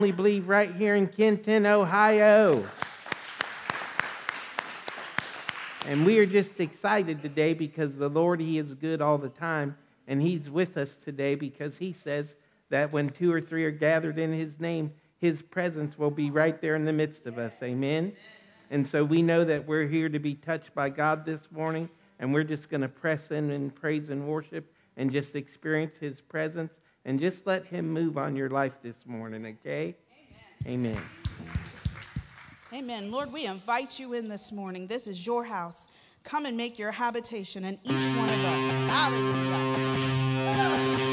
We believe right here in Kenton, Ohio. And we are just excited today because the Lord, He is good all the time. And He's with us today because He says that when 2 or 3 are gathered in His name, His presence will be right there in the midst of us. Amen? And so we know that we're here to be touched by God this morning. And we're just going to press in praise and worship and just experience His presence. And just let Him move on your life this morning, okay? Amen. Amen. Lord, we invite you in this morning. This is your house. Come and make your habitation in each one of us. Hallelujah.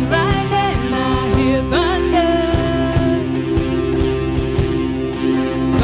Lightning, I hear thunder.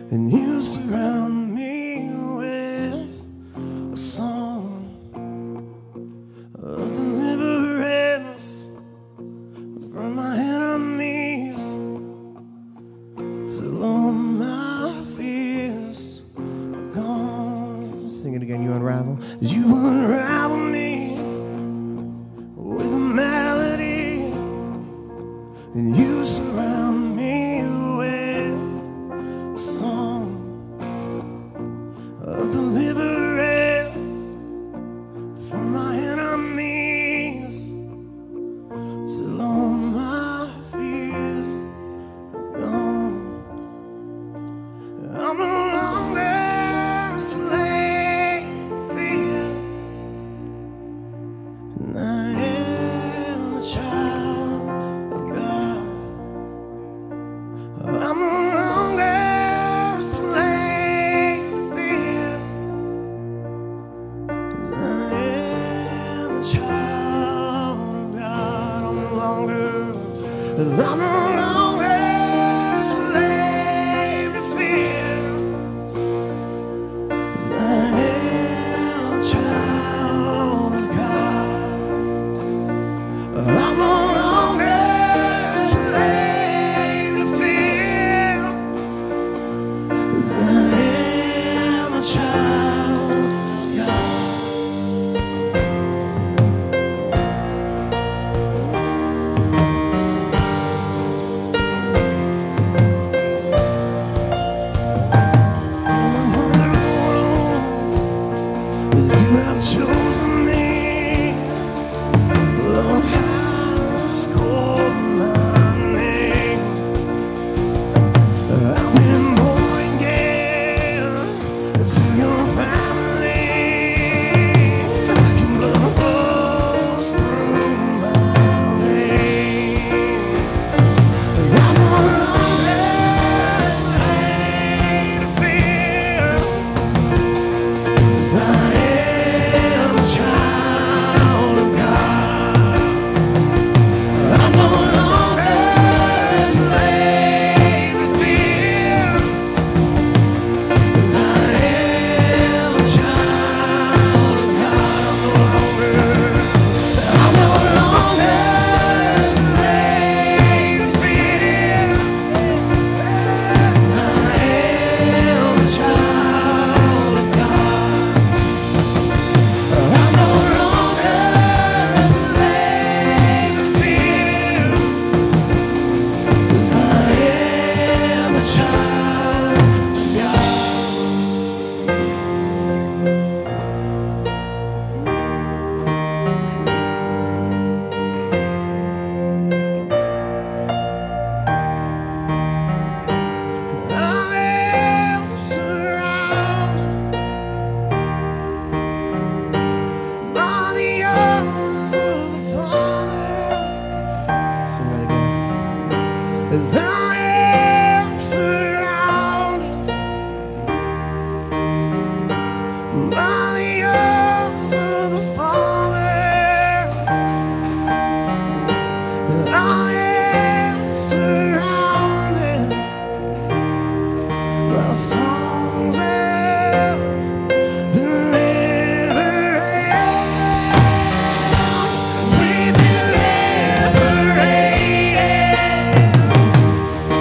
and you surround me with a song of deliverance from my enemies, till all my fears are gone. Sing it again. You unravel. You unravel me with a melody, and you surround me with a song of deliverance from my enemies, till all my fears are gone. I'm no longer a slave to fear, and I am a child of God. I'm no longer a slave to fear, and I am a child of God. I'm no longer a slave to fear, 'cause I am a child of God. I'm no longer a slave to fear, 'cause I am a child of God. You have chosen me, Lord has called my name. I've been born again to your family. Your blood flows through my veins. I'm no longer a slave to fear, 'cause I am a child of God. I'm no longer a slave to fear, I am a child of God. I'm no longer a slave to fear, I am a child of God. I'm no longer a slave to fear, 'cause I am a child of God. I am surrounded by the arms of the Father. Sing that again. As I am surrounded by the arms of the Father. I am surrounded by songs of deliverance. We've been liberated.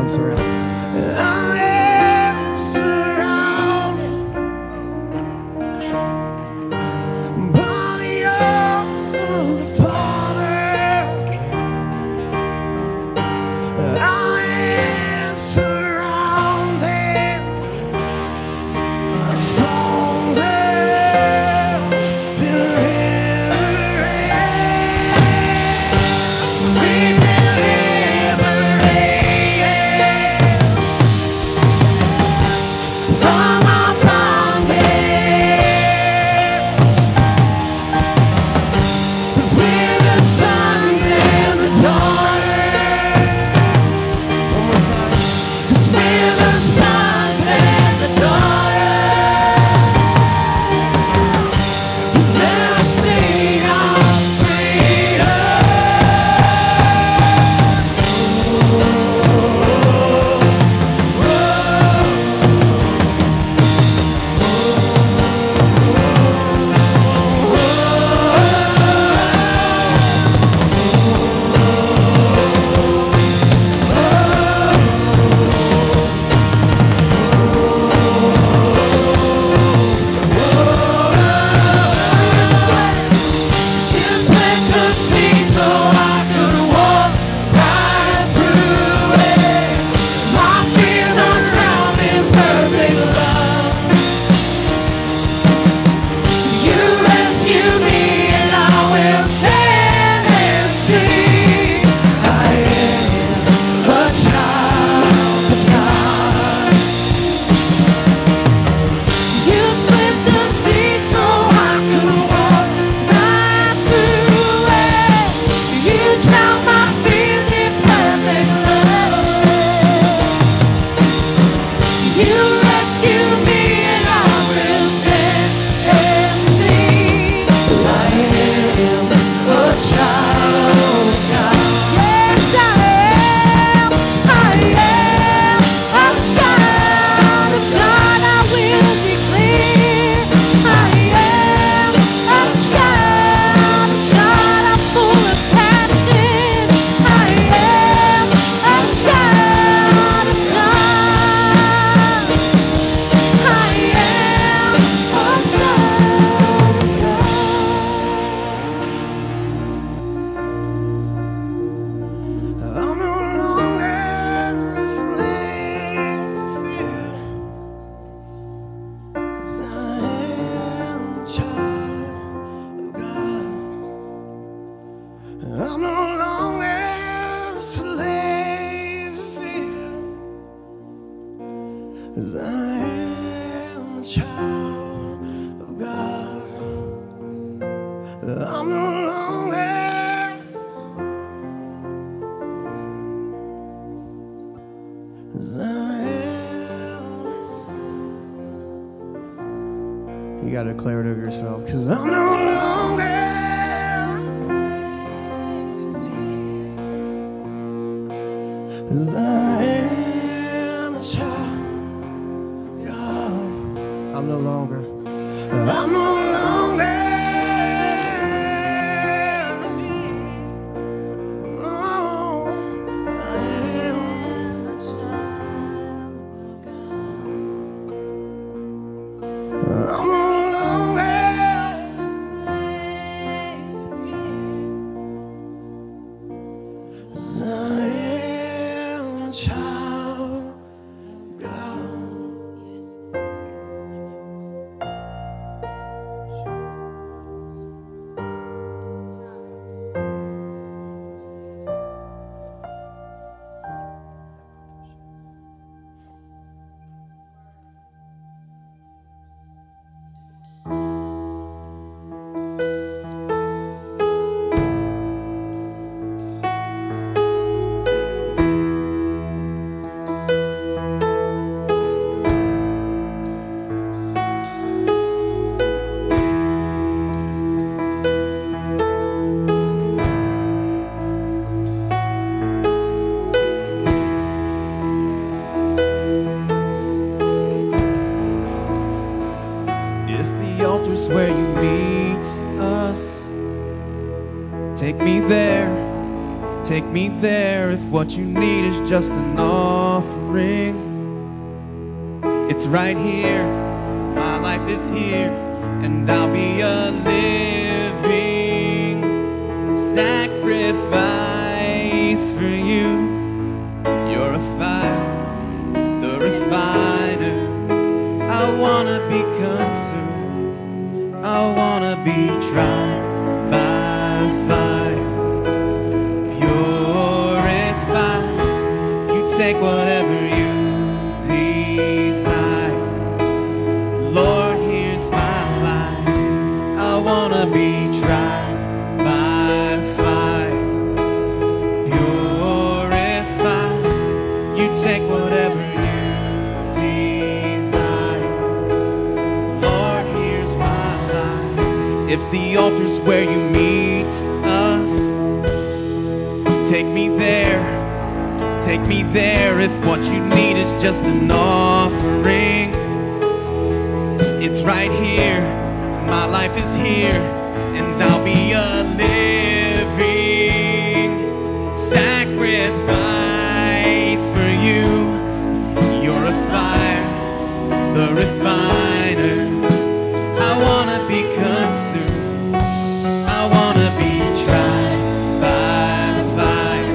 surrounded. I am surrounded by the arms of the Father. I am surrounded by songs of deliverance. We've been liberated from our bondage. 'Cause we're the sons and the daughters. One more time. 'Cause we're the sons and the daughters. Let us sing our freedom. You split the sea so I could walk right through it. My fears are drowned in perfect love. You rescue me and I will stand and see. I am a child of God. You split the sea so I could walk right through it. You drown my fears in perfect love. You rescue me and I will stand and sing. I am a child of God. Yes, I am. I am a child of God. I will declare. I am a child of God. I'm full of passion. I am a child of God. I am a child of God. I'm no longer a slave to fear, 'cause I am a child of God. I'm no longer a slave to fear, 'cause I am a child of God. I'm no longer 'cause I am. You gotta declare it over yourself. 'Cause I'm no longer 'cause I am a child of God. I'm no longer. I'm no longer. No, I am a child of God. I'm no longer a slave to fear, 'cause I am a child of God. me there if what you need is just an offering. It's right here, my life is here, and I'll be a living sacrifice for you. You're a fire, the refiner. I wanna be consumed, I wanna be tried by fire. Purified, you take whatever you desire. Lord, here's my life, I wanna be tried by fire. Purified, you take whatever you desire. Lord, here's my life. If the altar's where you meet us, take me there, take me there. If what you need is just an offering, it's right here, my life is here, and I'll be a living sacrifice for you. You're a fire, the refiner. I wanna be consumed, I wanna be tried by fire.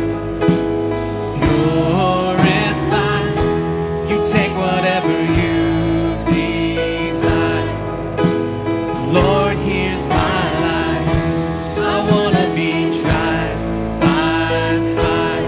Purified, you take whatever you desire. Lord, here's my life, I wanna be tried by fire.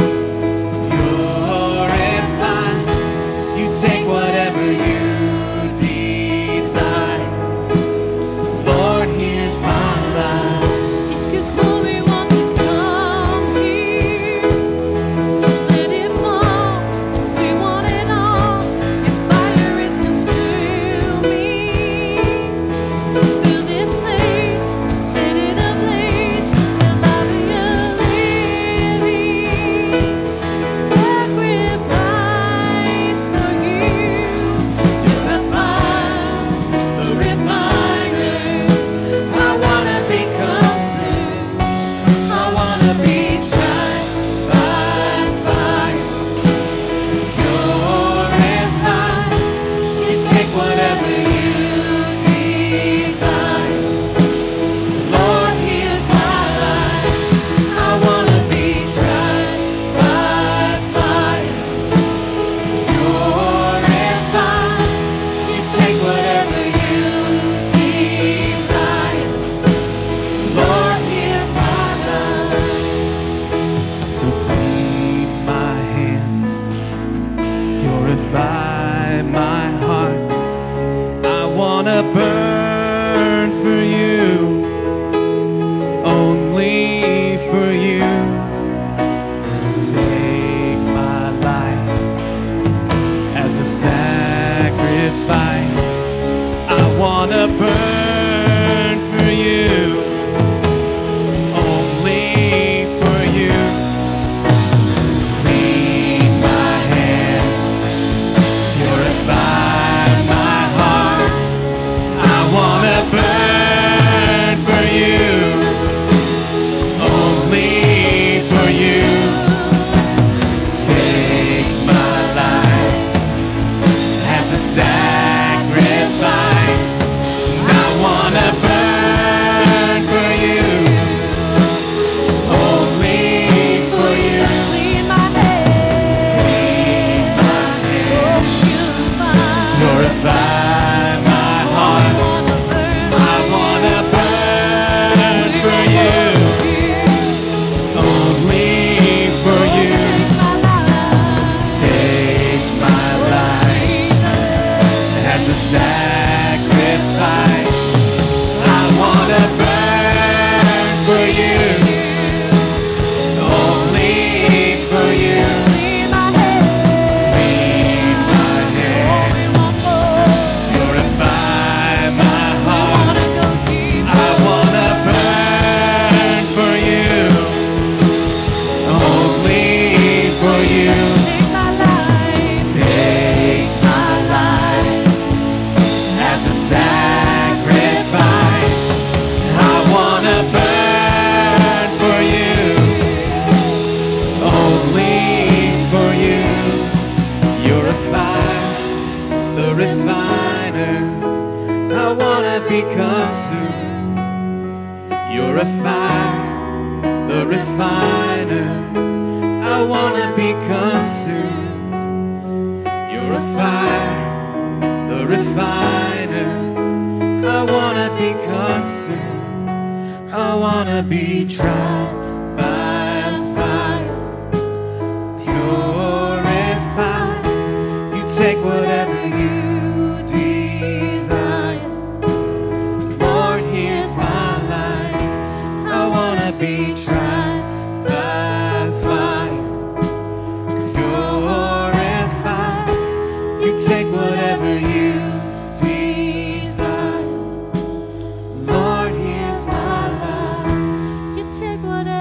Purified, you take whatever you desire. Lord, here's my life. If your glory wants to come here, let it fall. We want it all. Your fire is consuming. Fill this place, set it ablaze, and I'll be a living sacrifice for you. You're a fire, The refiner. I wanna be consumed, I wanna be tried by fire. Purified, you take whatever you desire. Lord, here's my life, I wanna be tried by fire. Purified, you take whatever you desire. Lord, here's my life. So clean my hands, purify my heart. I wanna burn for you, only for you. Take my life as a sacrifice. I wanna burn for you, only for you. Clean my hands, purify my heart. I wanna burn for you, only for you. be consumed. You're a fire, the refiner. I wanna be consumed. You're a fire, the refiner. I wanna be consumed. I wanna be tried by fire, purified. You take whatever you desire. Lord, here's my life. I wanna be tried by fire, purified. You take whatever you desire. Lord, here's my life. You take whatever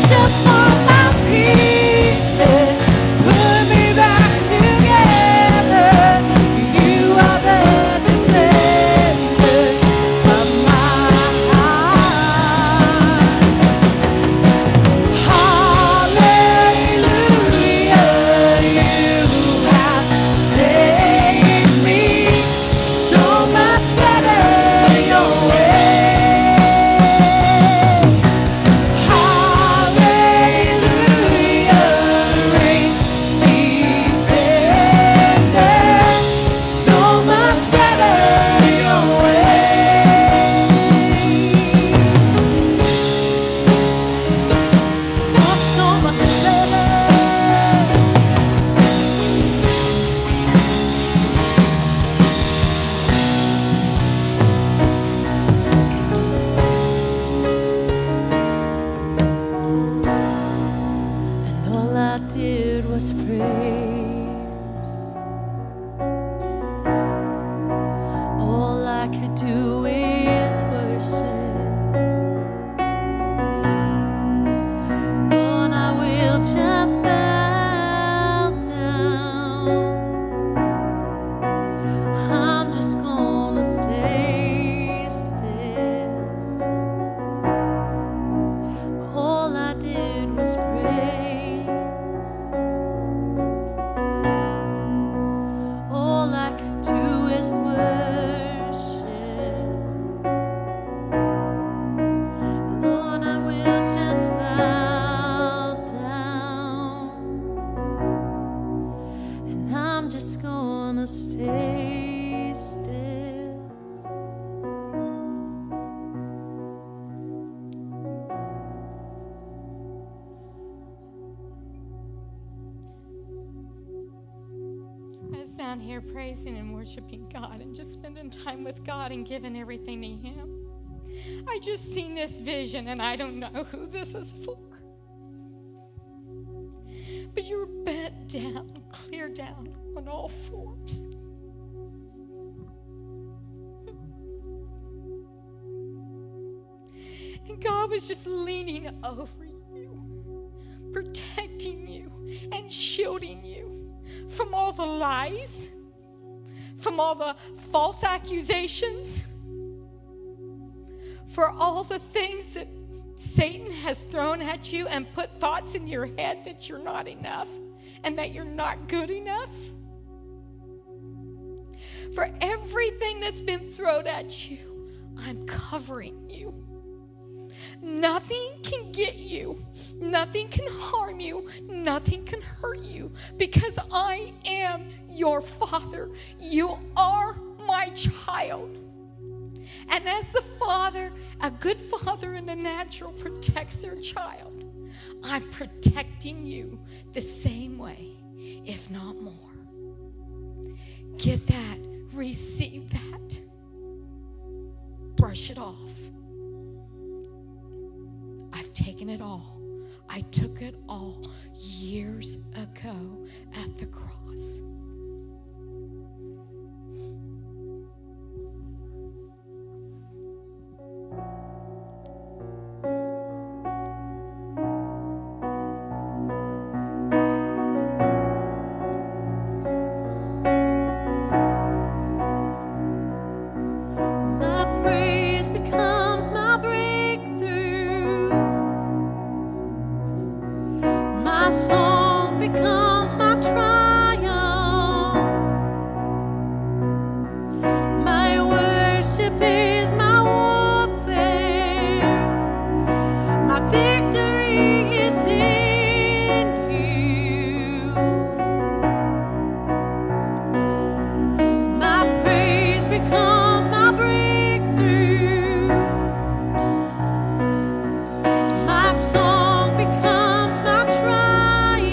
down here praising and worshiping God and just spending time with God and giving everything to Him. I just seen this vision and I don't know who this is for. But you were bent down, clear down on all fours. And God was just leaning over you, protecting you and shielding you from all the lies, from all the false accusations, for all the things that Satan has thrown at you and put thoughts in your head that you're not enough and that you're not good enough. For everything that's been thrown at you, I'm covering you. Nothing can get you. Nothing can harm you. Nothing can hurt you because I am your Father. You are my child. And as the father, a good father in the natural protects their child, I'm protecting you the same way, if not more. Get that. Receive that. Brush it off. I've taken it all. I took it all years ago at the cross. My song becomes my triumph.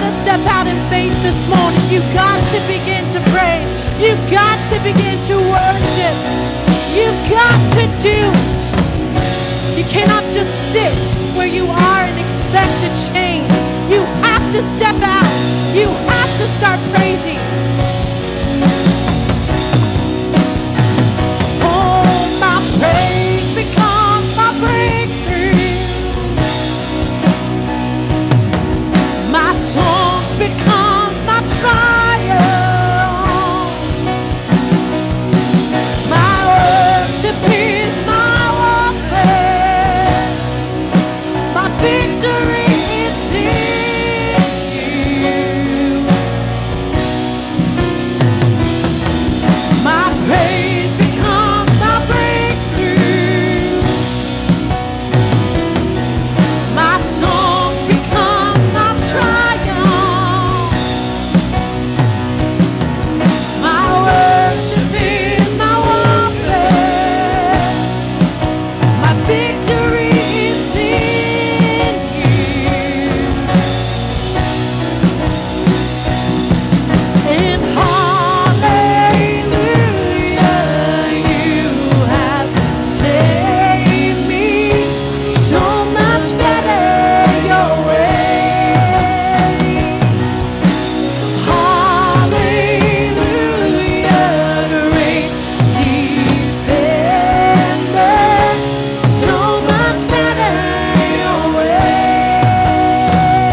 got to step out in faith this morning. You've got to begin to pray. You've got to begin to worship. You've got to do it. You cannot just sit where you are and expect a change. You have to step out. You have to start praising. Oh, my praise becomes my breakthrough. My song becomes my triumph. My worship is my warfare. My victory is in you. My praise becomes my breakthrough. My song becomes my triumph. My worship is my warfare. My victory is in you. And hallelujah, you have saved me so much better your way. Hallelujah, great defender, so much better your way.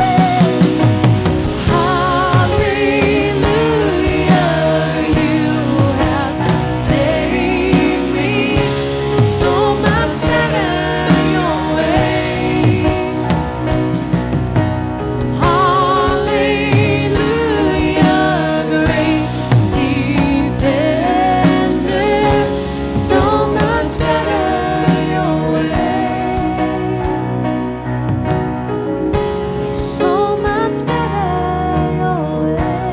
Hallelujah, you have saved me so much better your way. Hallelujah, great defender, so much better your way. So much better your way.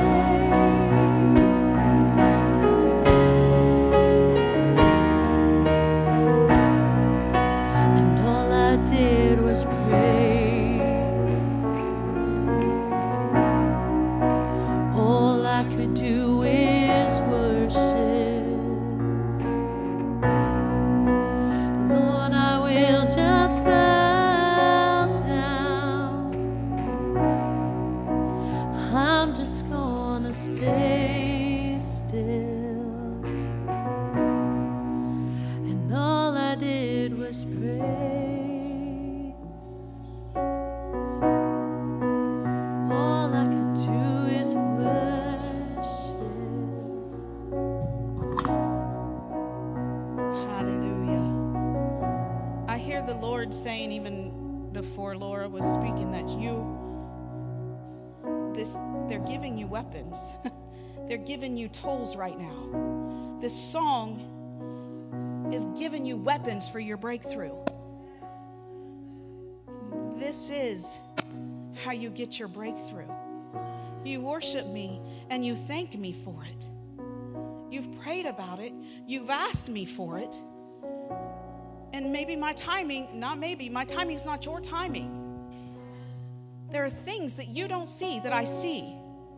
And all I did was pray. All I could do is worship. Lord, I will just bow down. I'm just gonna stay still. And all I did was praise. All I could do is worship. Hallelujah. I hear the Lord saying, even before Laura was speaking, that they're giving you weapons. They're giving you tools right now. This song is giving you weapons for your breakthrough. This is how you get your breakthrough. You worship me and you thank me for it. You've prayed about it. You've asked me for it. And maybe my timing's not your timing. There are things that you don't see that I see.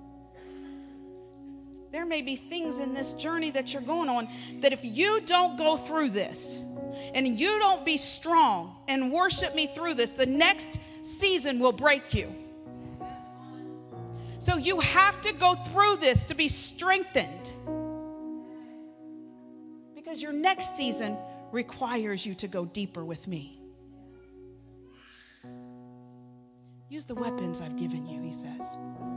There may be things in this journey that you're going on that if you don't go through this and you don't be strong and worship me through this, the next season will break you. So you have to go through this to be strengthened, because your next season requires you to go deeper with me. Use the weapons I've given you, he says.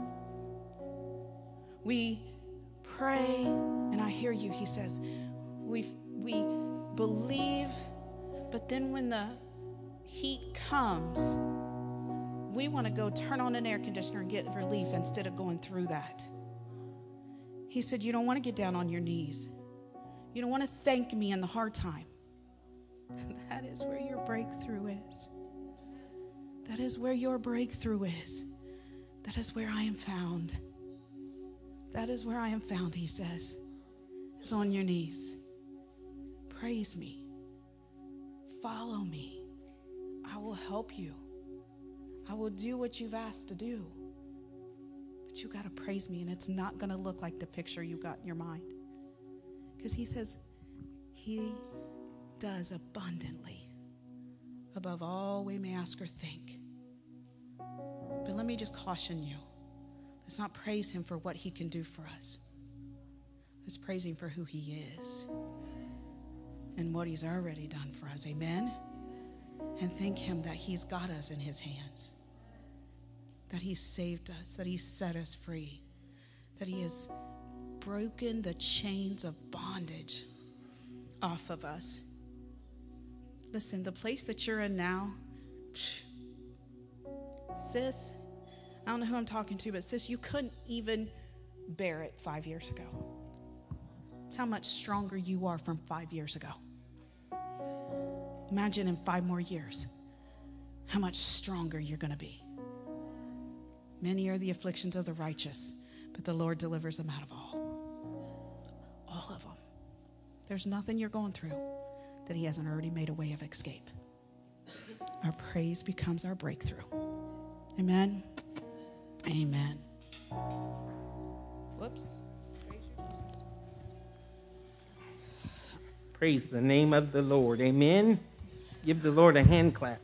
We pray, and I hear you, he says. We believe, but then when the heat comes, we want to go turn on an air conditioner and get relief instead of going through that. He said, you don't want to get down on your knees. You don't want to thank me in the hard time. That is where your breakthrough is. That is where your breakthrough is. That is where I am found. That is where I am found, he says, is on your knees. Praise me. Follow me. I will help you. I will do what you've asked to do. you got to praise me, and it's not going to look like the picture you got in your mind. Because he says he does abundantly above all we may ask or think. But let me just caution you. Let's not praise him for what he can do for us. Let's praise him for who he is and what he's already done for us. Amen? And thank him that he's got us in his hands, that he saved us, that he set us free, that he has broken the chains of bondage off of us. Listen, the place that you're in now, sis, I don't know who I'm talking to, but sis, you couldn't even bear it 5 years ago. It's how much stronger you are from 5 years ago. Imagine in 5 more years how much stronger you're going to be. Many are the afflictions of the righteous, but the Lord delivers them out of all. All of them. There's nothing you're going through that he hasn't already made a way of escape. Our praise becomes our breakthrough. Amen. Amen. Whoops. Praise the name of the Lord. Amen. Give the Lord a hand clap.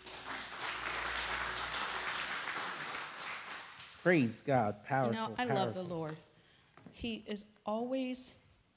Praise God. Powerful. I love the Lord. He is always,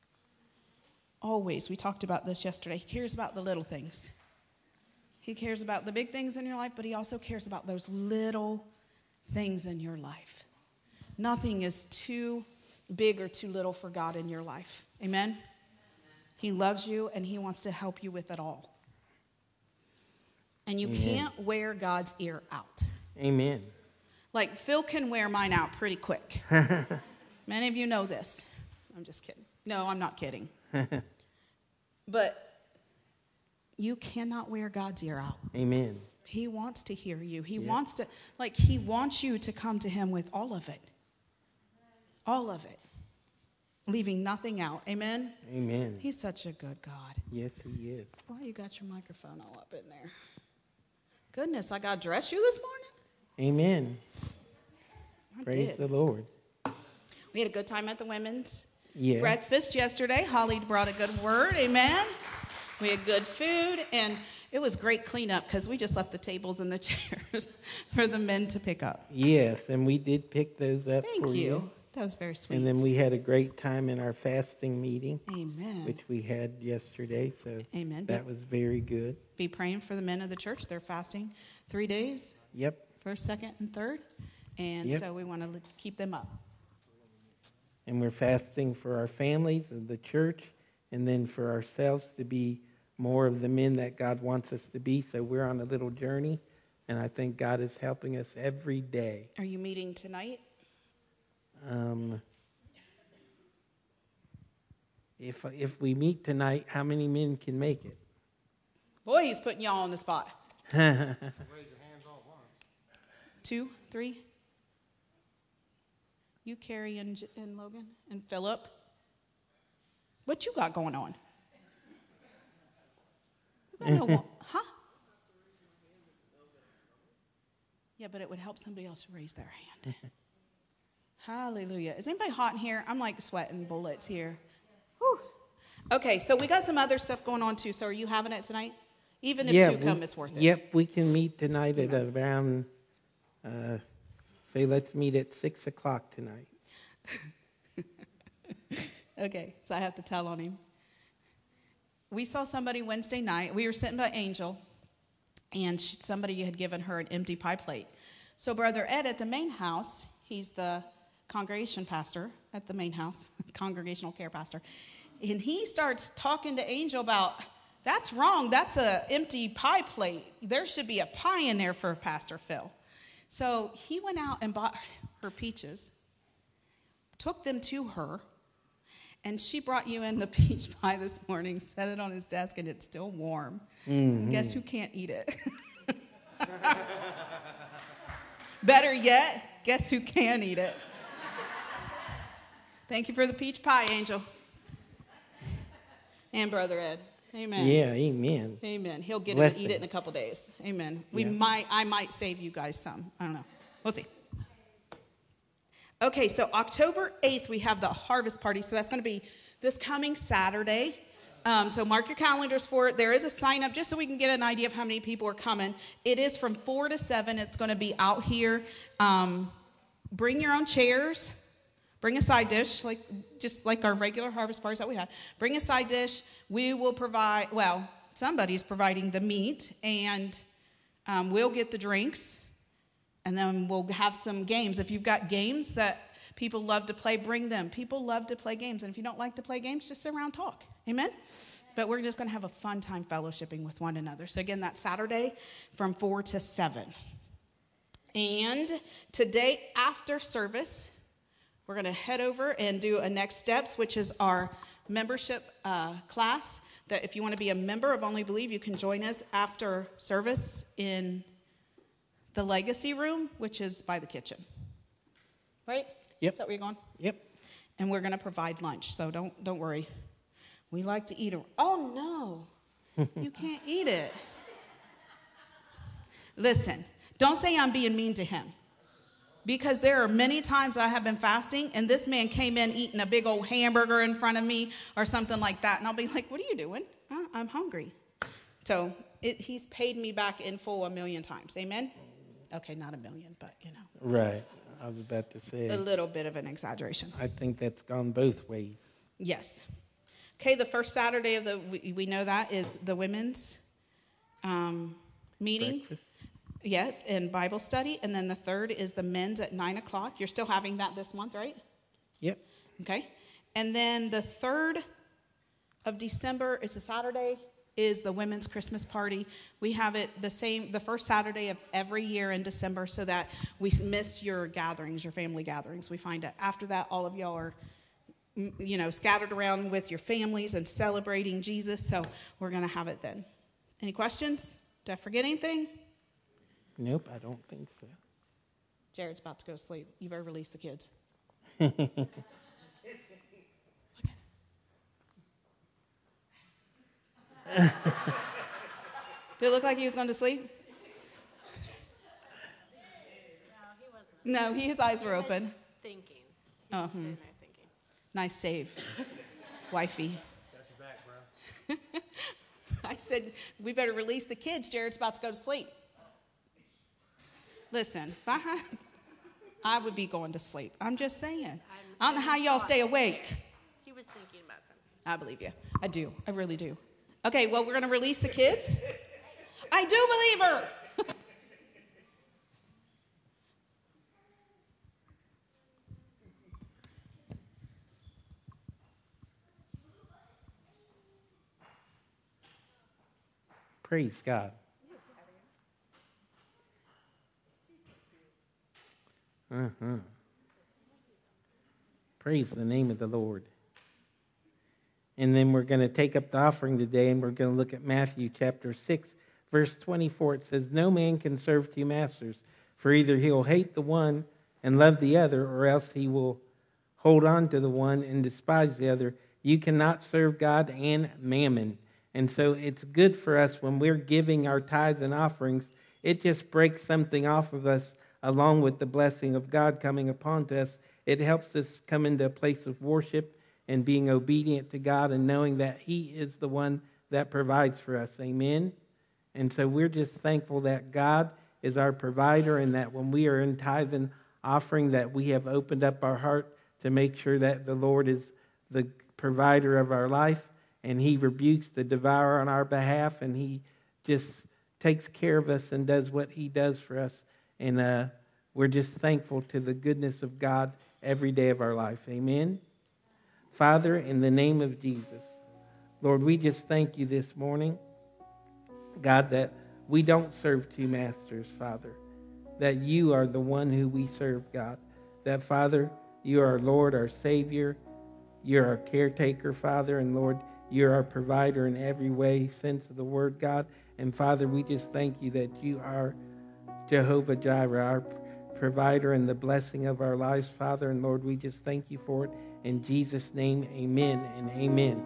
we talked about this yesterday, he cares about the little things. He cares about the big things in your life, but he also cares about those little things in your life. Nothing is too big or too little for God in your life. Amen? He loves you, and he wants to help you with it all. And you can't wear God's ear out. Amen. Like Phil can wear mine out pretty quick. Many of you know this. I'm just kidding. No, I'm not kidding. But you cannot wear God's ear out. Amen. He wants to hear you. He wants to, he wants you to come to him with all of it. All of it. Leaving nothing out. Amen? Amen. He's such a good God. Yes, he is. Why you got your microphone all up in there? Goodness, I got to dress you this morning? Amen. I Praise did. the Lord. We had a good time at the women's Yeah. breakfast yesterday. Holly brought a good word. Amen. We had good food, and it was great cleanup because we just left the tables and the chairs for the men to pick up. Yes, and we did pick those up Thank for you. That was very sweet. And then we had a great time in our fasting meeting, Amen. which we had yesterday. So Amen. that was very good. Be praying for the men of the church. They're fasting 3 days, Yep. first, second, and third. And Yep. so we want to keep them up. And we're fasting for our families and the church, and then for ourselves to be more of the men that God wants us to be. So we're on a little journey, and I think God is helping us every day. Are you meeting tonight? If we meet tonight, how many men can make it? Boy, he's putting y'all on the spot. 2, 3. You, Carrie, and Logan, and Philip. What you got going on? You got no, huh? Yeah, but it would help somebody else raise their hand. Hallelujah. Is anybody hot in here? I'm like sweating bullets here. Whew. Okay, so we got some other stuff going on too. So are you having it tonight? Even if 2 come, it's worth it. Yep, we can meet tonight at around, say let's meet at 6 o'clock tonight. Okay, so I have to tell on him. We saw somebody Wednesday night. We were sitting by Angel, and somebody had given her an empty pie plate. So Brother Ed at the main house, he's the congregation pastor at the main house, congregational care pastor, and he starts talking to Angel about, that's wrong, that's an empty pie plate. There should be a pie in there for Pastor Phil. So he went out and bought her peaches, took them to her, and she brought you in the peach pie this morning, set it on his desk, and it's still warm. Mm-hmm. Guess who can't eat it? Better yet, guess who can eat it? Thank you for the peach pie, Angel. And Brother Ed. Amen. Yeah, amen. Amen. He'll get Bless it and eat it in a couple days. Amen. Yeah. I might save you guys some. I don't know. We'll see. Okay, so October 8th, we have the harvest party. So that's going to be this coming Saturday. So mark your calendars for it. There is a sign up just so we can get an idea of how many people are coming. It is from 4 to 7. It's going to be out here. Bring your own chairs. Bring a side dish, just like our regular harvest parties that we have. Bring a side dish. We will provide, somebody's providing the meat, and we'll get the drinks. And then we'll have some games. If you've got games that people love to play, bring them. People love to play games. And if you don't like to play games, just sit around and talk. Amen? But we're just going to have a fun time fellowshipping with one another. So again, that's Saturday from 4 to 7. And today after service, we're going to head over and do a next steps, which is our membership class. That if you want to be a member of Only Believe, you can join us after service in the legacy room, which is by the kitchen. Right? Yep. Is that where you're going? Yep. And we're going to provide lunch, so don't worry. We like to eat. Oh, no. You can't eat it. Listen, don't say I'm being mean to him. Because there are many times I have been fasting, and this man came in eating a big old hamburger in front of me or something like that. And I'll be like, what are you doing? I'm hungry. So he's paid me back in full 1,000,000 times. Amen? Okay, not 1,000,000, but you know. Right. I was about to say. A little bit of an exaggeration. I think that's gone both ways. Yes. Okay, the first Saturday of we know that is the women's meeting. Breakfast. Yeah, and Bible study. And then the third is the men's at 9 o'clock. You're still having that this month, right? Yep. Okay. And then the 3rd of December, it's a Saturday, is the women's Christmas party. We have it the first Saturday of every year in December so that we miss your gatherings, your family gatherings. We find that after that, all of y'all are, scattered around with your families and celebrating Jesus. So we're going to have it then. Any questions? Did I forget anything? Nope, I don't think so. Jared's about to go to sleep. You better release the kids. Did it look like he was going to sleep? No, his eyes were open. Was thinking. He Oh, was sitting there thinking. Nice save, wifey. Got your back, bro. I said, we better release the kids. Jared's about to go to sleep. Listen, I would be going to sleep. I'm just saying. I don't know how y'all stay awake. He was thinking about something. I believe you. I do. I really do. Okay, well, we're going to release the kids. I do believe her. Praise God. Praise the name of the Lord. And then we're going to take up the offering today, and we're going to look at Matthew chapter 6, verse 24. It says, "No man can serve two masters, for either he will hate the one and love the other, or else he will hold on to the one and despise the other. You cannot serve God and mammon." And so it's good for us when we're giving our tithes and offerings. It just breaks something off of us along with the blessing of God coming upon us. It helps us come into a place of worship and being obedient to God and knowing that He is the one that provides for us. Amen? And so we're just thankful that God is our provider, and that when we are in tithe and offering, that we have opened up our heart to make sure that the Lord is the provider of our life, and He rebukes the devourer on our behalf, and He just takes care of us and does what He does for us. And we're just thankful to the goodness of God every day of our life. Amen? Father, in the name of Jesus, Lord, we just thank You this morning, God, that we don't serve two masters, Father, that You are the one who we serve, God, that, Father, You are our Lord, our Savior, You're our caretaker, Father, and Lord, You're our provider in every way, sense of the word, God. And Father, we just thank You that You are Jehovah Jireh, our provider and the blessing of our lives, Father. And Lord, we just thank You for it. In Jesus' name, amen and amen.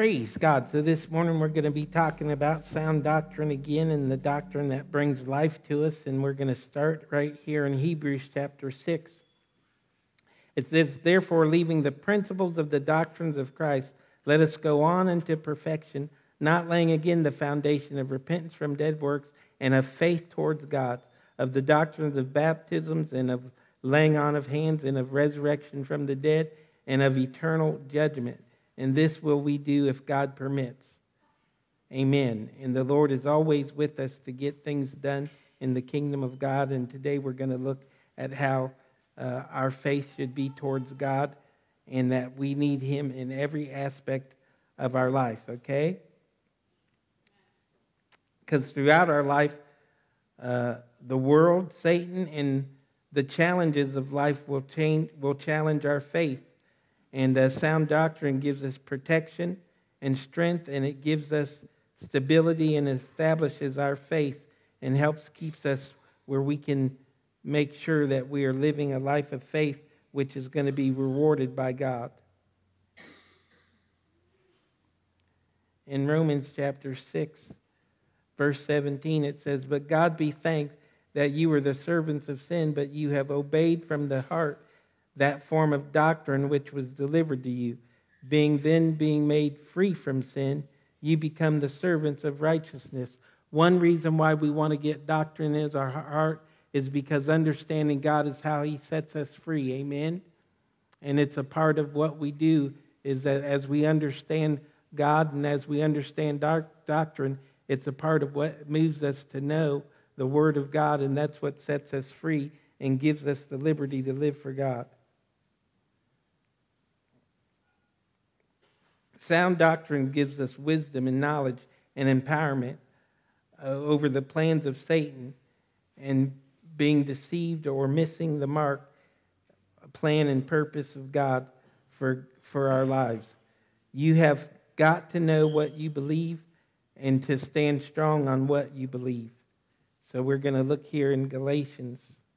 Praise God. So this morning we're going to be talking about sound doctrine again and the doctrine that brings life to us. And we're going to start right here in Hebrews chapter 6. It says, therefore, leaving the principles of the doctrines of Christ, let us go on into perfection, not laying again the foundation of repentance from dead works and of faith towards God, of the doctrines of baptisms and of laying on of hands and of resurrection from the dead and of eternal judgment. And this will we do if God permits. Amen. And the Lord is always with us to get things done in the kingdom of God. And today we're going to look at how our faith should be towards God and that we need Him in every aspect of our life, okay? Because throughout our life, the world, Satan, and the challenges of life will challenge our faith. And sound doctrine gives us protection and strength, and it gives us stability and establishes our faith and keeps us where we can make sure that we are living a life of faith which is going to be rewarded by God. In Romans chapter 6, verse 17, it says, but God be thanked that you were the servants of sin, but you have obeyed from the heart that form of doctrine which was delivered to you. Being made free from sin, you become the servants of righteousness. One reason why we want to get doctrine in our heart is because understanding God is how He sets us free. Amen? And it's a part of what we do is that as we understand God and as we understand doctrine, it's a part of what moves us to know the Word of God, and that's what sets us free and gives us the liberty to live for God. Sound doctrine gives us wisdom and knowledge and empowerment over the plans of Satan and being deceived or missing the mark, plan and purpose of God for our lives. You have got to know what you believe and to stand strong on what you believe. So we're going to look here in Galatians.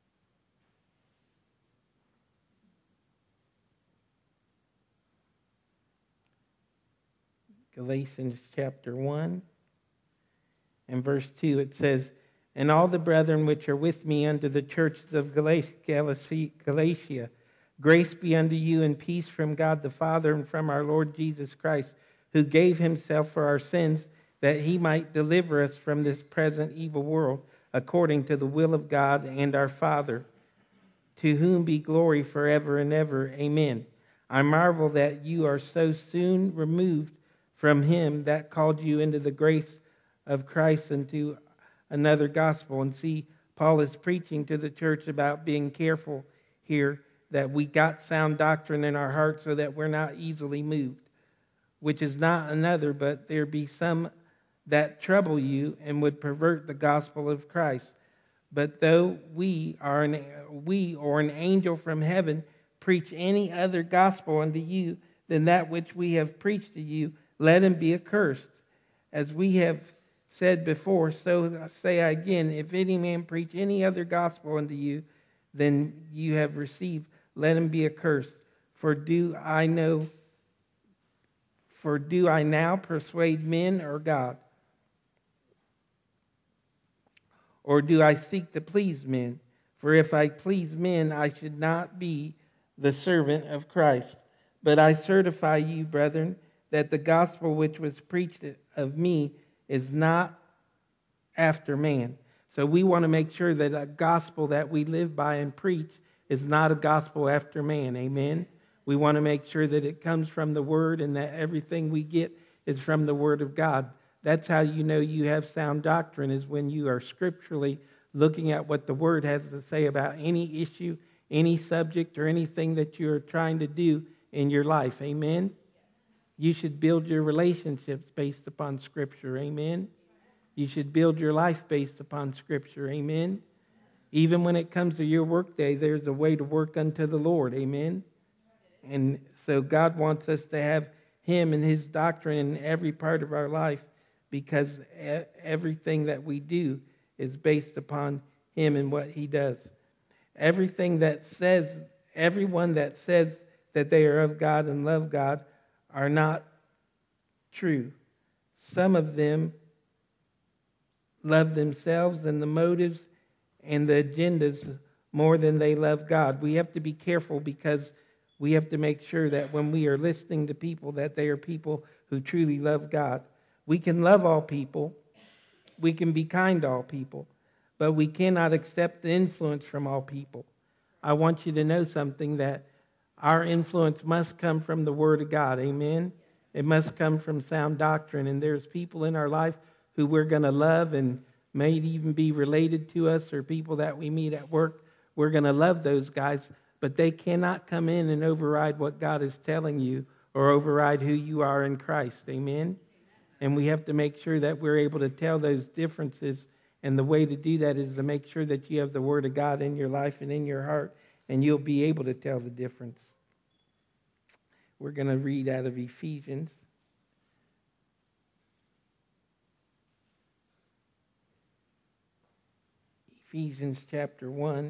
Galatians chapter 1 and verse 2, it says, and all the brethren which are with me unto the churches of Galatia, grace be unto you and peace from God the Father and from our Lord Jesus Christ, who gave Himself for our sins, that He might deliver us from this present evil world, according to the will of God and our Father, to whom be glory forever and ever. Amen. I marvel that you are so soon removed from Him that called you into the grace of Christ into another gospel. And see, Paul is preaching to the church about being careful here, that we got sound doctrine in our heart so that we're not easily moved, which is not another, but there be some that trouble you and would pervert the gospel of Christ. But though we or an angel from heaven preach any other gospel unto you than that which we have preached to you, let him be accursed. As we have said before, so say I again, if any man preach any other gospel unto you than you have received, let him be accursed. For do I now persuade men or God? Or do I seek to please men? For if I please men, I should not be the servant of Christ. But I certify you, brethren, that the gospel which was preached of me is not after man. So we want to make sure that a gospel that we live by and preach is not a gospel after man. Amen? We want to make sure that it comes from the Word and that everything we get is from the Word of God. That's how you know you have sound doctrine, is when you are scripturally looking at what the Word has to say about any issue, any subject, or anything that you're trying to do in your life. Amen? You should build your relationships based upon Scripture. Amen? You should build your life based upon Scripture. Amen? Even when it comes to your workday, there's a way to work unto the Lord. Amen? And so God wants us to have Him and His doctrine in every part of our life, because everything that we do is based upon Him and what He does. Everyone that says that they are of God and love God are not true. Some of them love themselves and the motives and the agendas more than they love God. We have to be careful because we have to make sure that when we are listening to people, that they are people who truly love God. We can love all people. We can be kind to all people. But we cannot accept the influence from all people. I want you to know something, that our influence must come from the Word of God. Amen? It must come from sound doctrine. And there's people in our life who we're going to love and may even be related to us, or people that we meet at work. We're going to love those guys, but they cannot come in and override what God is telling you or override who you are in Christ. Amen? And we have to make sure that we're able to tell those differences. And the way to do that is to make sure that you have the Word of God in your life and in your heart, and you'll be able to tell the difference. We're going to read out of Ephesians. Ephesians chapter 1,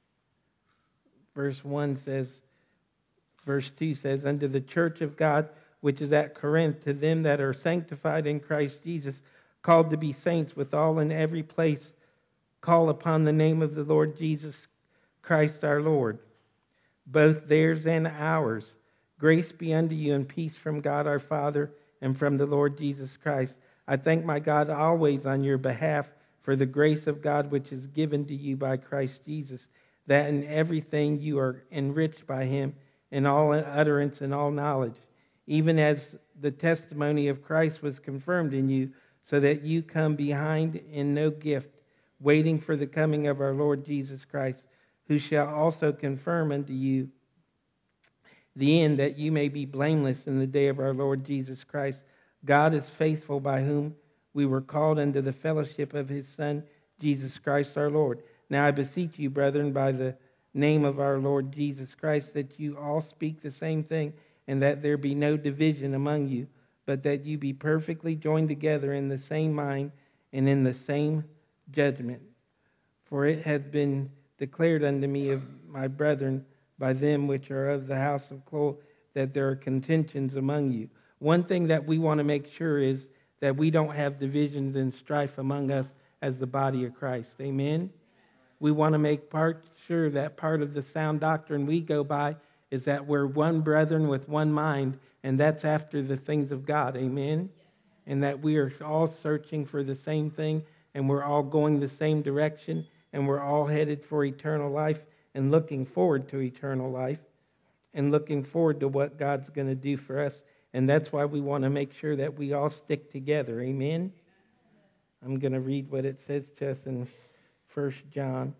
verse 1 says, verse 2 says, unto the church of God, which is at Corinth, to them that are sanctified in Christ Jesus, called to be saints with all in every place, call upon the name of the Lord Jesus Christ our Lord, both theirs and ours. Grace be unto you and peace from God our Father and from the Lord Jesus Christ. I thank my God always on your behalf for the grace of God which is given to you by Christ Jesus, that in everything you are enriched by him in all utterance and all knowledge, even as the testimony of Christ was confirmed in you, so that you come behind in no gift, waiting for the coming of our Lord Jesus Christ, who shall also confirm unto you the end, that you may be blameless in the day of our Lord Jesus Christ. God is faithful, by whom we were called unto the fellowship of his Son, Jesus Christ our Lord. Now I beseech you, brethren, by the name of our Lord Jesus Christ, that you all speak the same thing, and that there be no division among you, but that you be perfectly joined together in the same mind and in the same judgment. For it hath been declared unto me of my brethren by them which are of the house of Chloe, that there are contentions among you. One thing that we want to make sure is that we don't have divisions and strife among us as the body of Christ. Amen? We want to make sure that part of the sound doctrine we go by is that we're one brethren with one mind, and that's after the things of God. Amen? And that we are all searching for the same thing, and we're all going the same direction, and we're all headed for eternal life and looking forward to eternal life and looking forward to what God's going to do for us. And that's why we want to make sure that we all stick together. Amen? I'm going to read what it says to us in 1 John.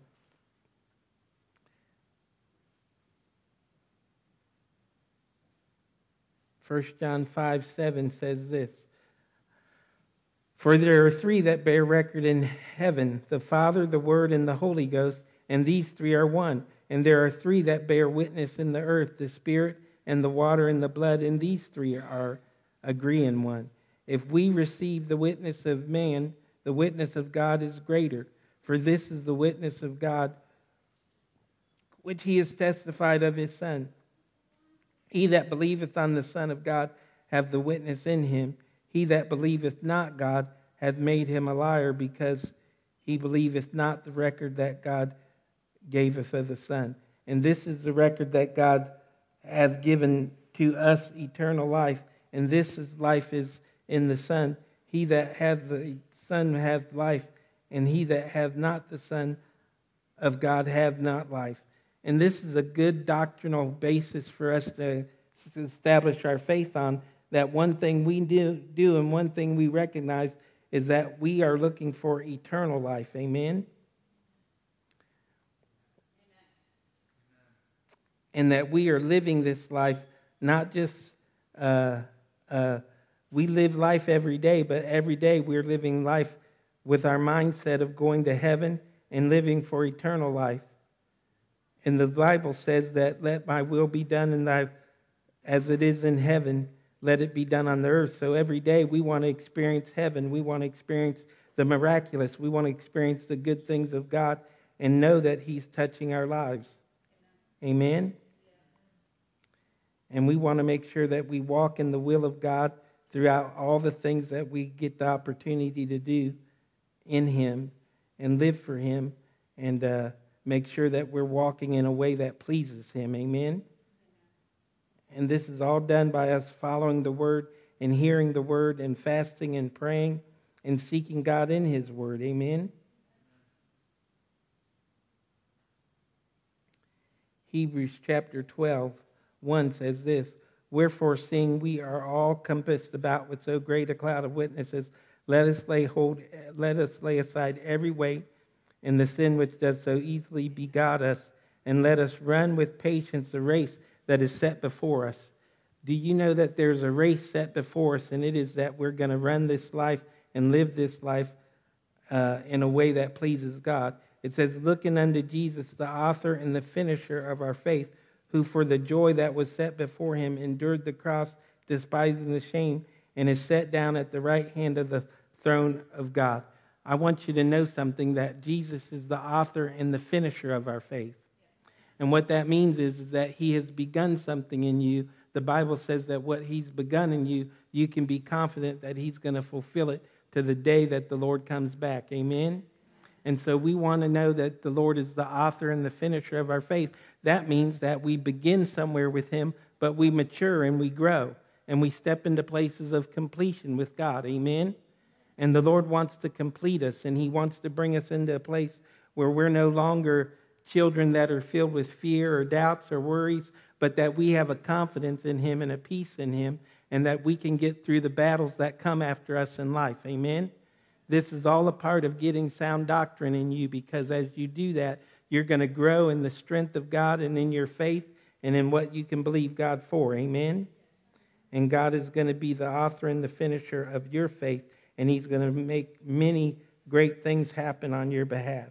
1 John 5:7 says this. For there are three that bear record in heaven, the Father, the Word, and the Holy Ghost, and these three are one. And there are three that bear witness in the earth, the Spirit, and the water, and the blood, and these three agree in one. If we receive the witness of man, the witness of God is greater. For this is the witness of God, which he has testified of his Son. He that believeth on the Son of God hath the witness in him. He that believeth not God hath made him a liar, because he believeth not the record that God gaveth of the Son. And this is the record that God hath given to us, eternal life. And this is life is in the Son. He that hath the Son hath life, and he that hath not the Son of God hath not life. And this is a good doctrinal basis for us to establish our faith on, that one thing we do and one thing we recognize is that we are looking for eternal life. Amen? And that we are living this life, not just, we live life every day, but every day we're living life with our mindset of going to heaven and living for eternal life. And the Bible says that let my will be done in thy, as it is in heaven, let it be done on the earth. So every day we want to experience heaven. We want to experience the miraculous. We want to experience the good things of God and know that he's touching our lives. Amen? And we want to make sure that we walk in the will of God throughout all the things that we get the opportunity to do in Him and live for Him and make sure that we're walking in a way that pleases Him. Amen? And this is all done by us following the Word and hearing the Word and fasting and praying and seeking God in His Word. Amen? Hebrews chapter 12, 1 says this, "Wherefore, seeing we are all compassed about with so great a cloud of witnesses, let us lay aside every weight and the sin which does so easily beguile us, and let us run with patience the race that is set before us." Do you know that there's a race set before us, and it is that we're going to run this life and live this life in a way that pleases God? It says, "Looking unto Jesus, the author and the finisher of our faith, who for the joy that was set before him endured the cross, despising the shame, and is set down at the right hand of the throne of God." I want you to know something, that Jesus is the author and the finisher of our faith. And what that means is that He has begun something in you. The Bible says that what He's begun in you, you can be confident that He's going to fulfill it to the day that the Lord comes back. Amen? And so we want to know that the Lord is the author and the finisher of our faith. That means that we begin somewhere with Him, but we mature and we grow, and we step into places of completion with God. Amen? And the Lord wants to complete us, and He wants to bring us into a place where we're no longer children that are filled with fear or doubts or worries, but that we have a confidence in Him and a peace in Him, and that we can get through the battles that come after us in life. Amen? This is all a part of getting sound doctrine in you, because as you do that, you're going to grow in the strength of God and in your faith and in what you can believe God for. Amen? And God is going to be the author and the finisher of your faith, and He's going to make many great things happen on your behalf.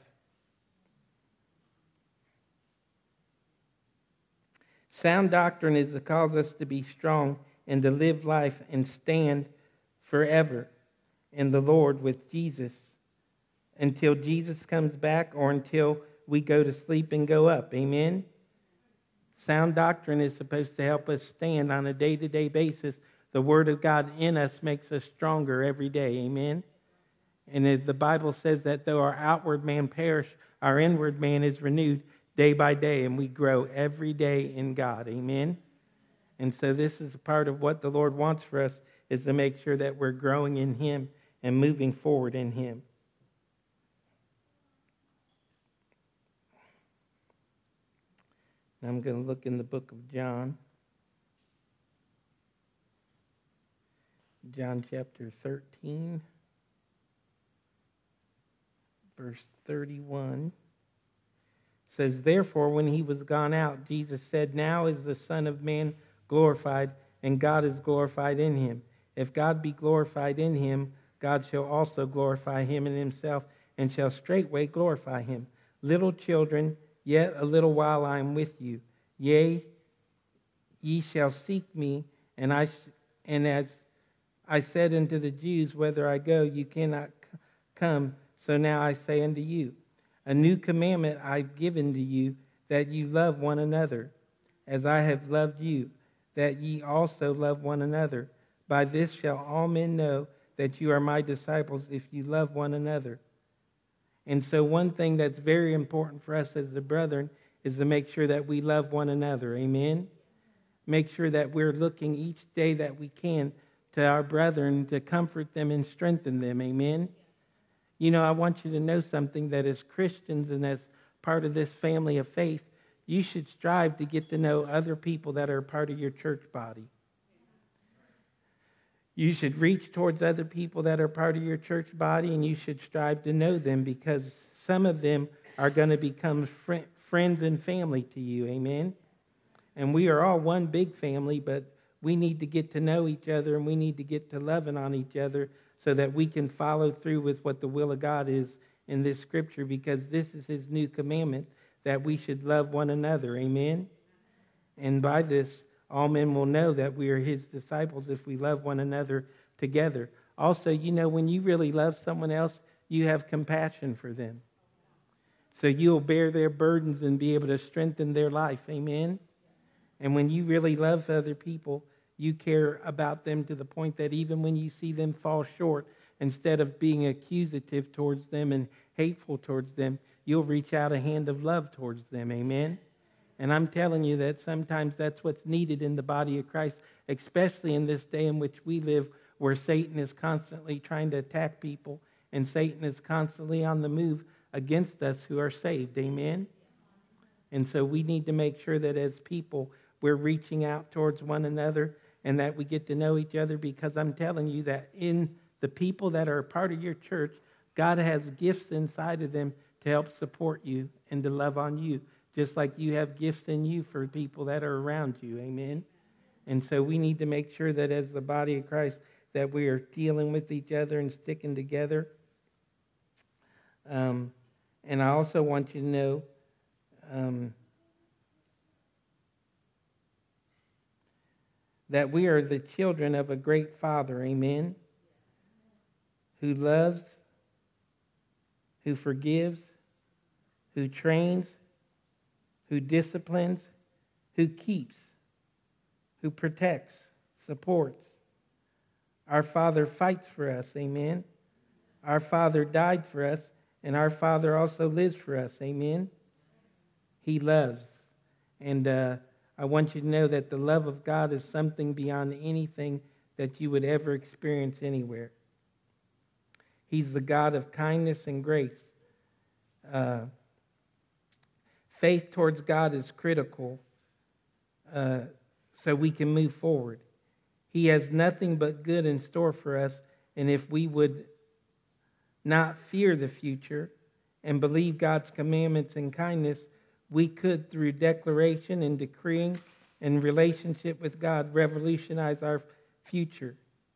Sound doctrine is to cause us to be strong and to live life and stand forever in the Lord with Jesus until Jesus comes back, or until we go to sleep and go up. Amen? Sound doctrine is supposed to help us stand on a day-to-day basis. The Word of God in us makes us stronger every day. Amen? And as the Bible says that though our outward man perish, our inward man is renewed day by day, and we grow every day in God. Amen? And so this is a part of what the Lord wants for us, is to make sure that we're growing in Him and moving forward in Him. Now I'm going to look in the book of John. John chapter 13, verse 31. Says, "Therefore, when He was gone out, Jesus said, Now is the Son of Man glorified, and God is glorified in Him. If God be glorified in Him, God shall also glorify Him in Himself, and shall straightway glorify Him. Little children, yet a little while I am with you. Yea, ye shall seek me, and as I said unto the Jews, whither I go, you cannot come. So now I say unto you, a new commandment I've given to you, that you love one another, as I have loved you, that ye also love one another. By this shall all men know that you are my disciples, if you love one another." And so one thing that's very important for us as the brethren is to make sure that we love one another. Amen? Make sure that we're looking each day that we can to our brethren to comfort them and strengthen them. Amen? You know, I want you to know something, that as Christians and as part of this family of faith, you should strive to get to know other people that are part of your church body. You should reach towards other people that are part of your church body, and you should strive to know them, because some of them are going to become friends and family to you. Amen? And we are all one big family, but we need to get to know each other, and we need to get to loving on each other, so that we can follow through with what the will of God is in this scripture, because this is His new commandment, that we should love one another. Amen? And by this, all men will know that we are His disciples, if we love one another together. Also, you know, when you really love someone else, you have compassion for them. So you'll bear their burdens and be able to strengthen their life. Amen? And when you really love other people, You care about them to the point that even when you see them fall short, instead of being accusative towards them and hateful towards them, you'll reach out a hand of love towards them. Amen? And I'm telling you that sometimes that's what's needed in the body of Christ, especially in this day in which we live, where Satan is constantly trying to attack people and Satan is constantly on the move against us who are saved. Amen? And so we need to make sure that as people, we're reaching out towards one another and that we get to know each other, because I'm telling you that in the people that are a part of your church, God has gifts inside of them to help support you and to love on you, just like you have gifts in you for people that are around you. Amen? And so we need to make sure that as the body of Christ, that we are dealing with each other and sticking together. And I also want you to know that we are the children of a great Father, amen, who loves, who forgives, who trains, who disciplines, who keeps, who protects, supports. Our Father fights for us, amen. Our Father died for us, and our Father also lives for us, amen. He loves. And I want you to know that the love of God is something beyond anything that you would ever experience anywhere. He's the God of kindness and grace. Faith towards God is critical so we can move forward. He has nothing but good in store for us, and if we would not fear the future and believe God's commandments and kindness, we could, through declaration and decreeing and relationship with God, revolutionize our future.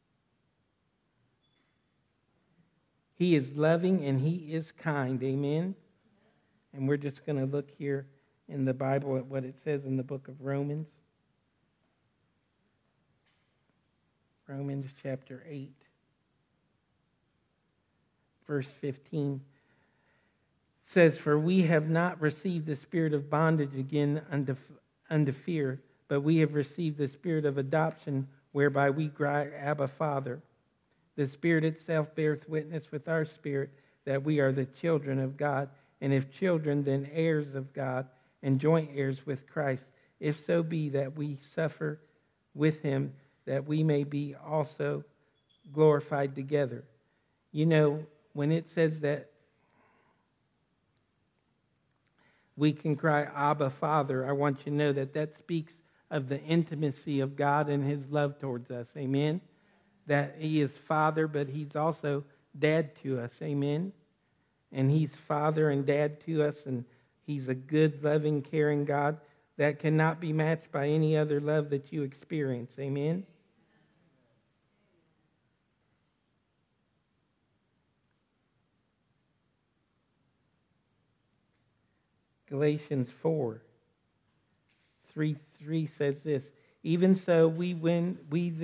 He is loving and He is kind. Amen? And we're just going to look here in the Bible at what it says in the book of Romans. Romans chapter 8, verse 15. Says, "For we have not received the spirit of bondage again unto fear, but we have received the spirit of adoption, whereby we cry, Abba, Father. The Spirit itself beareth witness with our spirit that we are the children of God, and if children, then heirs of God, and joint heirs with Christ, if so be that we suffer with Him, that we may be also glorified together." You know, when it says that we can cry, Abba, Father, I want you to know that that speaks of the intimacy of God and His love towards us. Amen? That He is Father, but He's also Dad to us. Amen? And He's Father and Dad to us, and He's a good, loving, caring God that cannot be matched by any other love that you experience. Amen? Galatians 4:3 says this, "Even so, when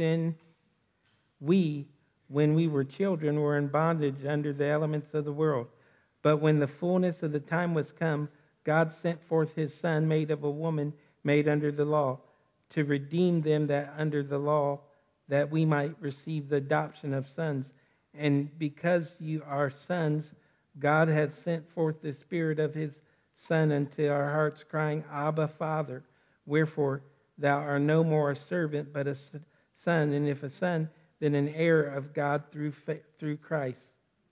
we were children, were in bondage under the elements of the world. But when the fullness of the time was come, God sent forth His Son, made of a woman, made under the law, to redeem them that under the law, that we might receive the adoption of sons. And because you are sons, God hath sent forth the Spirit of His Son unto our hearts, crying, Abba, Father. Wherefore thou art no more a servant, but a son, and if a son, then an heir of God through Christ."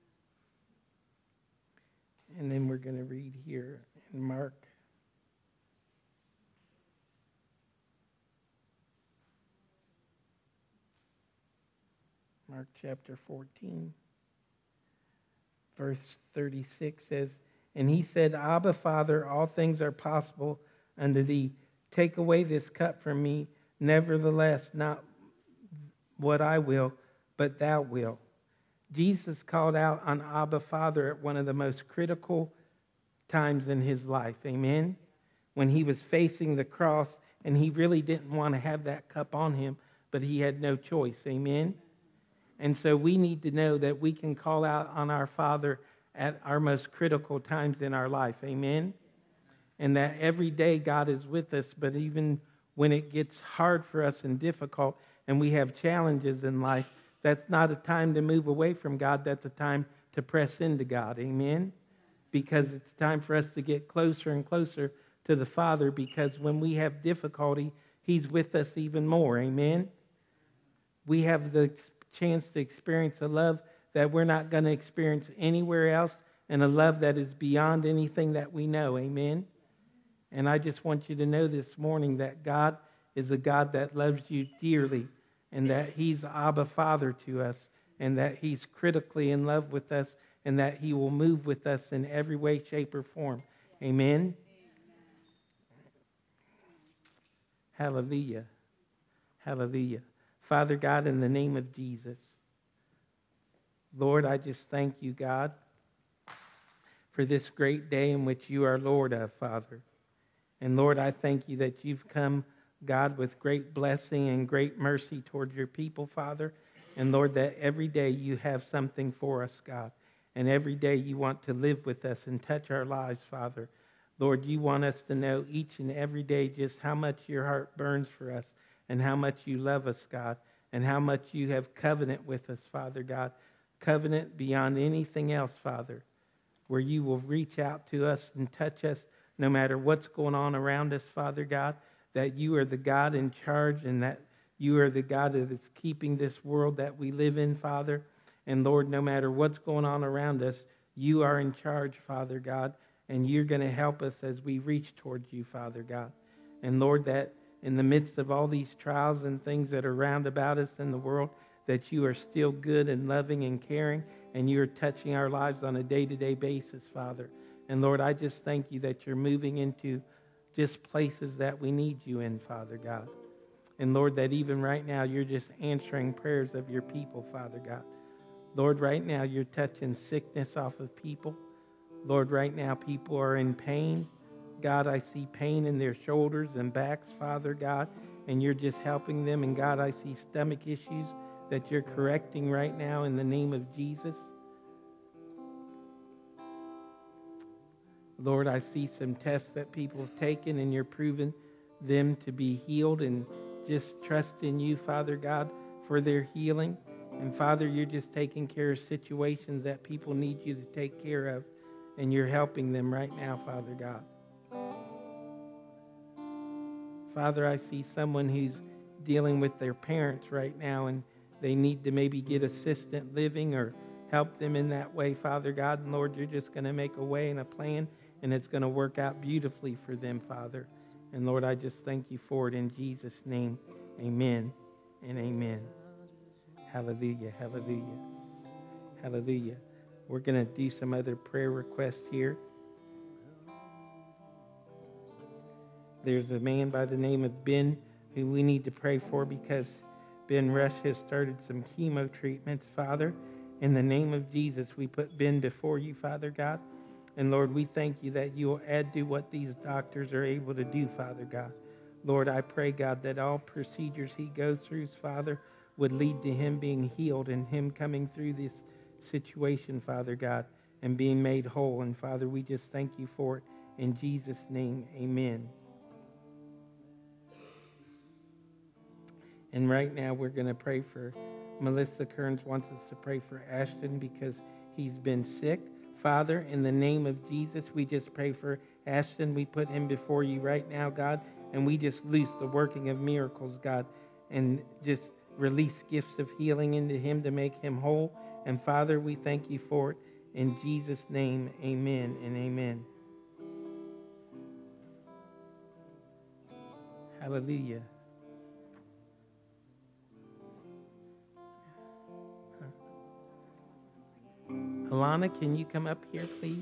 And then we're going to read here in Mark. Mark chapter 14, verse 36 says, "And He said, Abba, Father, all things are possible unto Thee. Take away this cup from me. Nevertheless, not what I will, but Thou wilt." Jesus called out on Abba, Father at one of the most critical times in His life. Amen? When He was facing the cross, and He really didn't want to have that cup on Him, but He had no choice. Amen? And so we need to know that we can call out on our Father at our most critical times in our life. Amen? And that every day God is with us, but even when it gets hard for us and difficult, and we have challenges in life, that's not a time to move away from God. That's a time to press into God. Amen? Because it's time for us to get closer and closer to the Father, because when we have difficulty, He's with us even more. Amen? We have the chance to experience a love that we're not going to experience anywhere else, and a love that is beyond anything that we know. Amen? And I just want you to know this morning that God is a God that loves you dearly, and that He's Abba Father to us, and that He's critically in love with us, and that He will move with us in every way, shape, or form. Amen? Hallelujah. Hallelujah. Father God, in the name of Jesus, Lord, I just thank you, God, for this great day in which you are Lord of, Father. And Lord, I thank you that you've come, God, with great blessing and great mercy toward your people, Father. And Lord, that every day you have something for us, God. And every day you want to live with us and touch our lives, Father. Lord, you want us to know each and every day just how much your heart burns for us, and how much you love us, God, and how much you have covenant with us, Father God. Covenant beyond anything else, Father, where you will reach out to us and touch us no matter what's going on around us, Father God, that you are the God in charge, and that you are the God that is keeping this world that we live in, Father. And Lord, no matter what's going on around us, you are in charge, Father God, and you're going to help us as we reach towards you, Father God. And Lord, that in the midst of all these trials and things that are round about us in the world, that you are still good and loving and caring, and you are touching our lives on a day-to-day basis, Father. And Lord, I just thank you that you're moving into just places that we need you in, Father God. And Lord, that even right now you're just answering prayers of your people, Father God. Lord, right now you're touching sickness off of people. Lord, right now people are in pain. God, I see pain in their shoulders and backs, Father God, and you're just helping them. And God, I see stomach issues that you're correcting right now in the name of Jesus. Lord, I see some tests that people have taken, and you're proving them to be healed, and just trust in you, Father God, for their healing. And Father, you're just taking care of situations that people need you to take care of, and you're helping them right now, Father God. Father, I see someone who's dealing with their parents right now, and they need to maybe get assistant living or help them in that way, Father God. And Lord, you're just going to make a way and a plan, and it's going to work out beautifully for them, Father. And Lord, I just thank you for it in Jesus' name. Amen and amen. Hallelujah, hallelujah, hallelujah. We're going to do some other prayer requests here. There's a man by the name of Ben who we need to pray for, because Ben Rush has started some chemo treatments, Father. In the name of Jesus, we put Ben before you, Father God. And Lord, we thank you that you will add to what these doctors are able to do, Father God. Lord, I pray, God, that all procedures he goes through, Father, would lead to him being healed and him coming through this situation, Father God, and being made whole. And Father, we just thank you for it. In Jesus' name, amen. And right now we're going to pray for Melissa Kearns wants us to pray for Ashton because he's been sick. Father, in the name of Jesus, we just pray for Ashton. We put him before you right now, God, and we just loose the working of miracles, God, and just release gifts of healing into him to make him whole. And Father, we thank you for it. In Jesus' name, amen and amen. Hallelujah. Alana, can you come up here, please?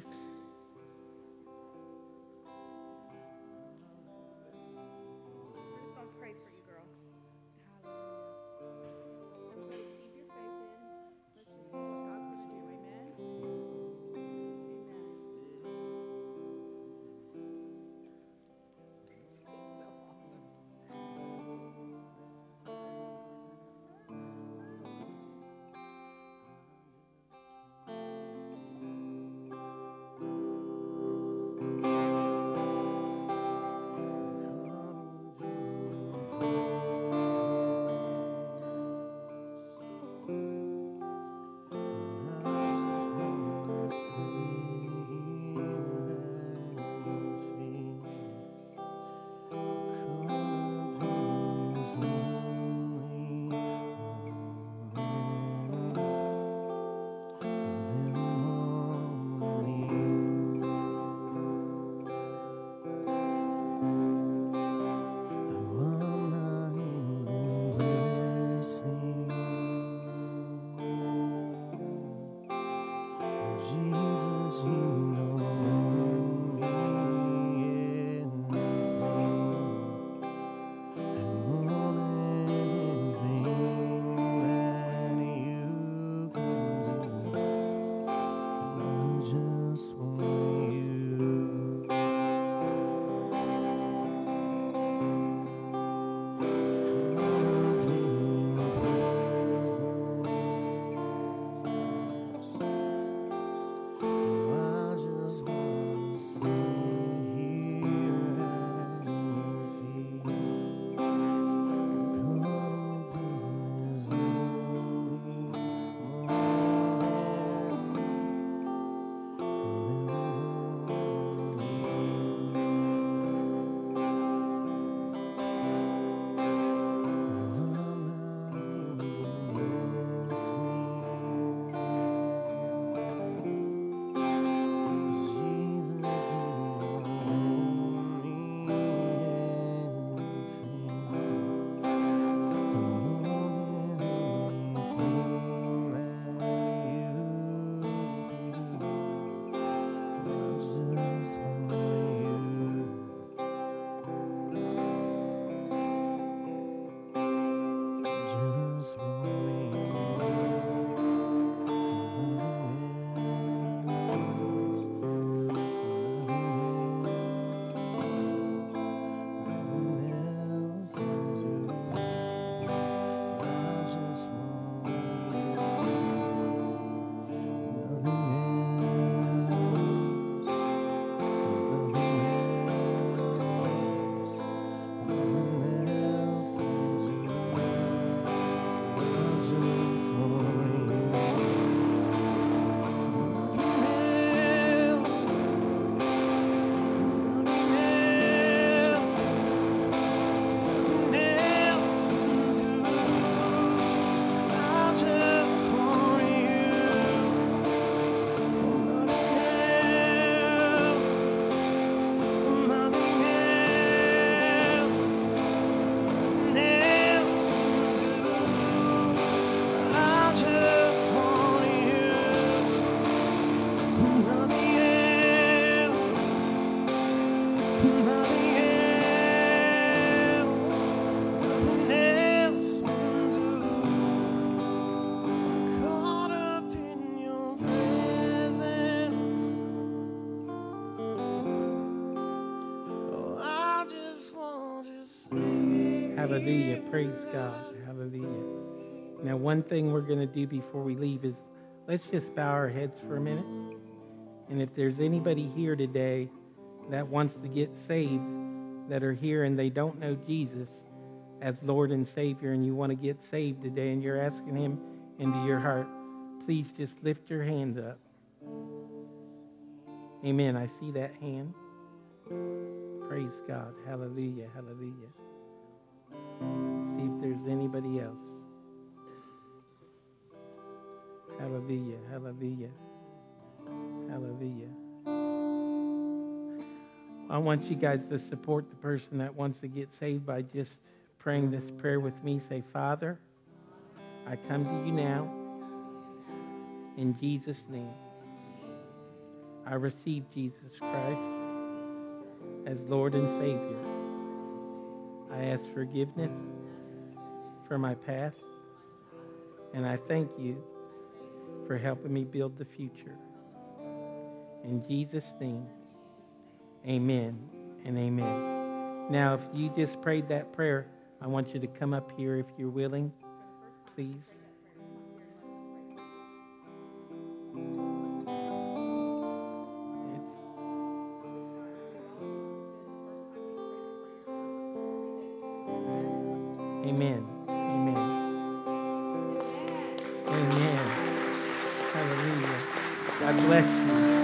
We're just going to pray for you, girl. Hallelujah. Everybody keep your faith in. Let's just see what God's going to do. Amen? Amen. Hallelujah. Praise God. Hallelujah. Now, one thing we're going to do before we leave is let's just bow our heads for a minute. And if there's anybody here today that wants to get saved, that are here and they don't know Jesus as Lord and Savior, and you want to get saved today and you're asking him into your heart, please just lift your hand up. Amen. I see that hand. Praise God. Hallelujah. Hallelujah. See if there's anybody else. Hallelujah. Hallelujah. Hallelujah. I want you guys to support the person that wants to get saved by just praying this prayer with me. Say, Father, I come to you now in Jesus' name. I receive Jesus Christ as Lord and Savior. I ask forgiveness for my past, and I thank you for helping me build the future. In Jesus' name, amen and amen. Now, if you just prayed that prayer, I want you to come up here if you're willing, please. Amen. Amen. Amen. Hallelujah. God bless you.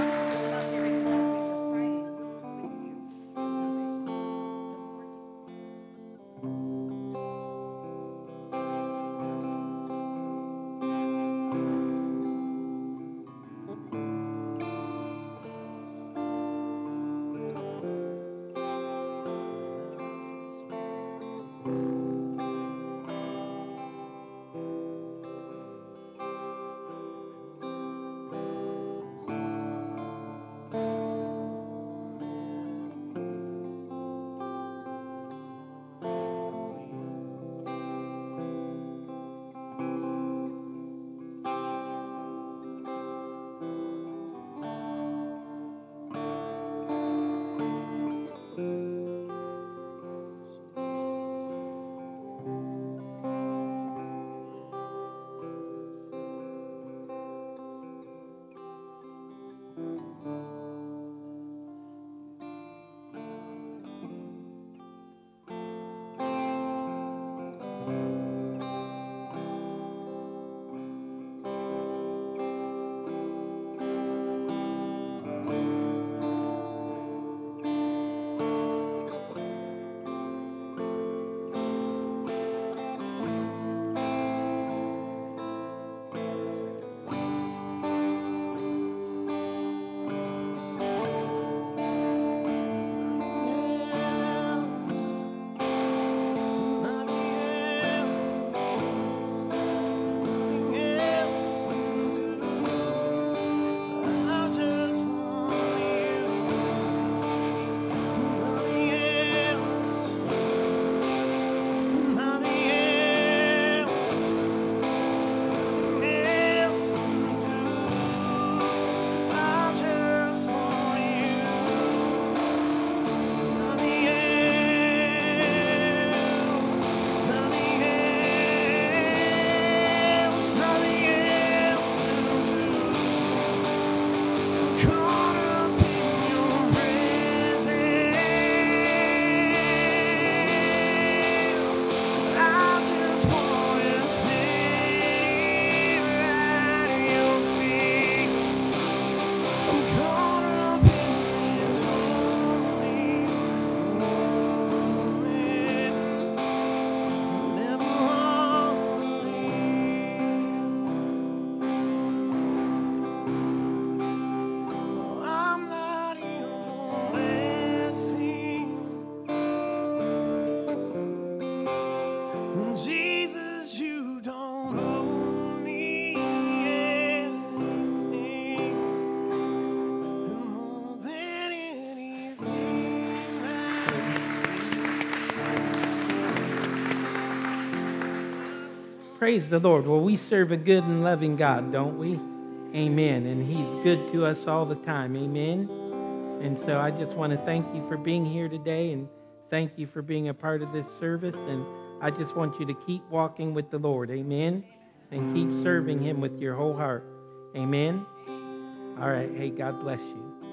Praise the Lord. Well, we serve a good and loving God, don't we? Amen. And he's good to us all the time. Amen. And so I just want to thank you for being here today, and thank you for being a part of this service. And I just want you to keep walking with the Lord. Amen. And keep serving him with your whole heart. Amen. All right. Hey, God bless you.